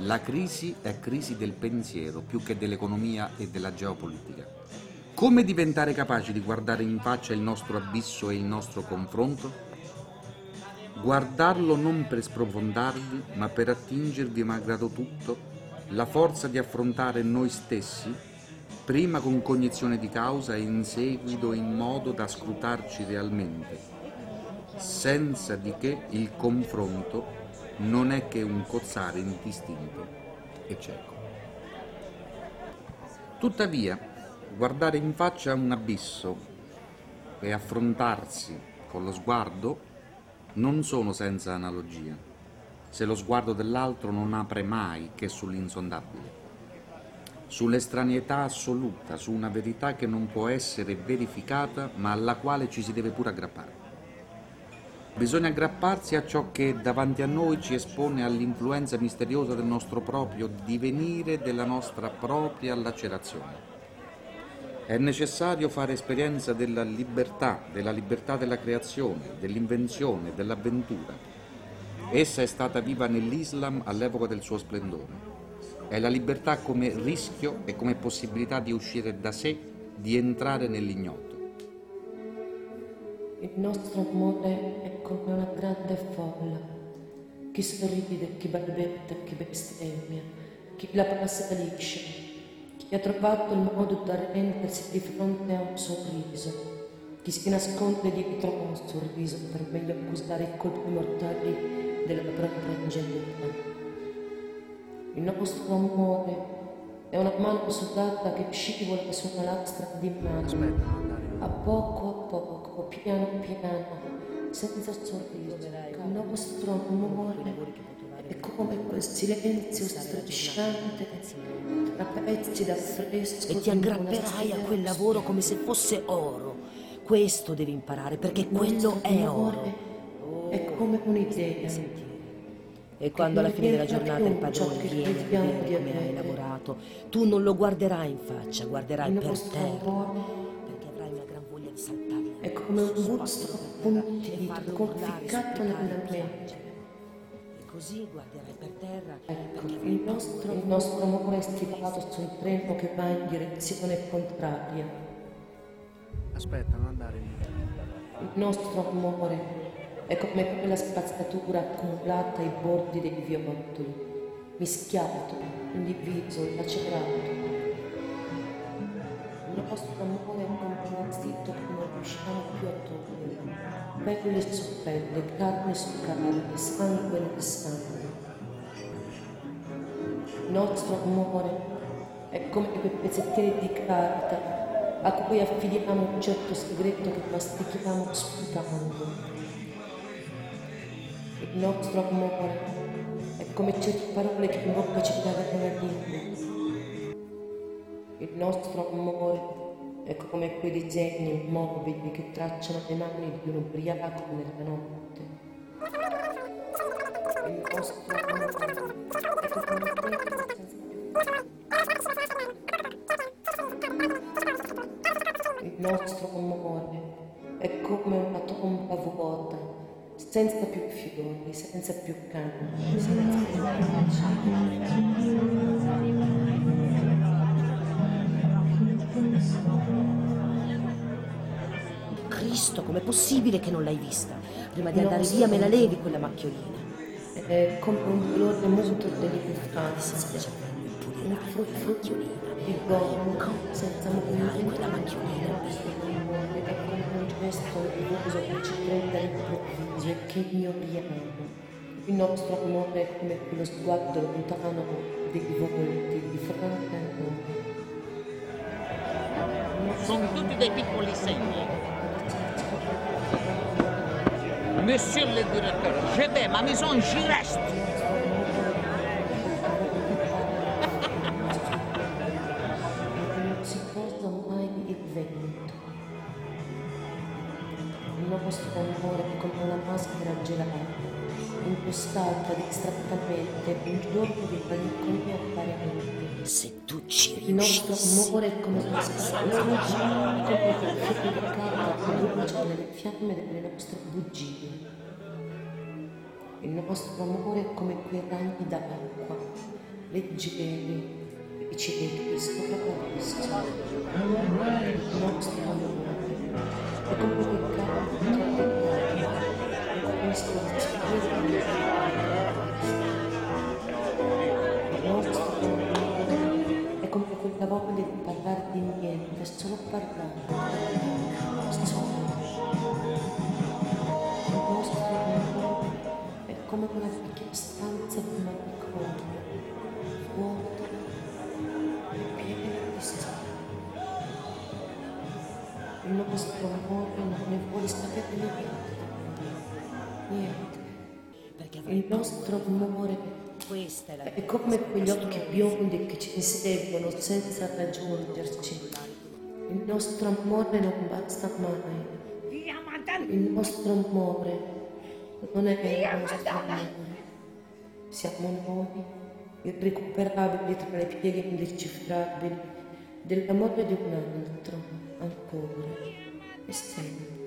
La crisi è crisi del pensiero più che dell'economia e della geopolitica. Come diventare capaci di guardare in faccia il nostro abisso e il nostro confronto? Guardarlo non per sprofondarvi, ma per attingervi malgrado tutto la forza di affrontare noi stessi, prima con cognizione di causa e in seguito in modo da scrutarci realmente, senza di che il confronto non è che un cozzare indistinto e cieco. Tuttavia, guardare in faccia un abisso e affrontarsi con lo sguardo non sono senza analogia, se lo sguardo dell'altro non apre mai che sull'insondabile, sull'estraneità assoluta, su una verità che non può essere verificata ma alla quale ci si deve pure aggrappare. Bisogna aggrapparsi a ciò che davanti a noi ci espone all'influenza misteriosa del nostro proprio divenire, della nostra propria lacerazione. È necessario fare esperienza della libertà della creazione, dell'invenzione, dell'avventura. Essa è stata viva nell'Islam all'epoca del suo splendore. È la libertà come rischio e come possibilità di uscire da sé, di entrare nell'ignoto. Il nostro amore è come una grande folla. Chi sorride, chi balbetta, chi bestemmia, chi la passa liscia, chi ha trovato il modo da rendersi di fronte a un sorriso, chi si nasconde dietro a un sorriso per meglio accusare i colpi mortali della propria ingenuità. Il nostro amore è una mano sudata che scivola su una lastra di mano, a poco, piano piano, senza sorriso. Il nostro amore è come quel silenzio strisciante tra pezzi d'affresco. E ti aggrapperai a quel lavoro come se fosse oro. Questo devi imparare, perché quello è oro. È come un'idea. E quando alla fine della giornata il padrone viene a vedere come hai lavorato, tu non lo guarderai in faccia, guarderai per terra, perché avrai una gran voglia di saltargli. È come un busto appuntito, conficcato nella mente. E così guarderai per terra. Ecco, il nostro amore è stivato su un treno che va in direzione contraria. Aspetta, non andare lì. Il nostro amore è come quella spazzatura accumulata ai bordi dei viottoli, mischiato, indiviso, lacerato. Il nostro amore è come un vestito che non riusciamo più a togliere, pelle su pelle, carne su carne, sangue nel sangue. Il nostro amore è come quei pezzettini di carta a cui affidiamo un certo segreto che mastichiamo sputando. Il nostro amore è come certe parole che in bocca ci cagano la lingua. Il nostro amore è come quei disegni immobili che tracciano le mani di un ubriaco nella notte. Il nostro amore è come Il nostro amore è come una tomba vuota, senza più fiori, senza più canti, senza più Cristo, com'è possibile che non l'hai vista? Prima di andare via me la levi quella macchiolina. È come un dolore muto dell'infanzia, un macchiolina. di gonco, senza movimento, quella macchiolina. È come un gesto nervoso che ci prende all'improvviso e che ignoriamo. Il nostro amore è come quello sguardo lontano dei volti di fronte a noi. Sono tutti dei piccoli segni. Monsieur le directeur, je vais, ma maison, j'y reste. Non si posa mai il vento. Il nostro amore è come una maschera gelata, impostata distrattamente un giorno di malinconia apparente. Se tu ci Il nostro riuscissi. amore è come una fiamma di carta che brucia nelle fiamme delle nostre bugie. Il nostro amore è come quei ragni d'acqua leggeri, i ciechi sopravviscono. Il nostro amore è come quel canto di questo il nostro amore è come quella voglia di parlare di niente, solo parlare. Solo. Il nostro amore è come una vecchia stanza di un manicomio, vuota e piena di stelle. Il nostro amore non ne vuole sapere niente. Perché Il avrai nostro amore questa è la è come quegli occhi biondi che ci inseguono senza raggiungerci. Il nostro amore non basta mai. Il nostro amore non è il nostro amore. Siamo noi, irrecuperabili tra le pieghe indecifrabili dell'amore di un altro, ancora e sempre.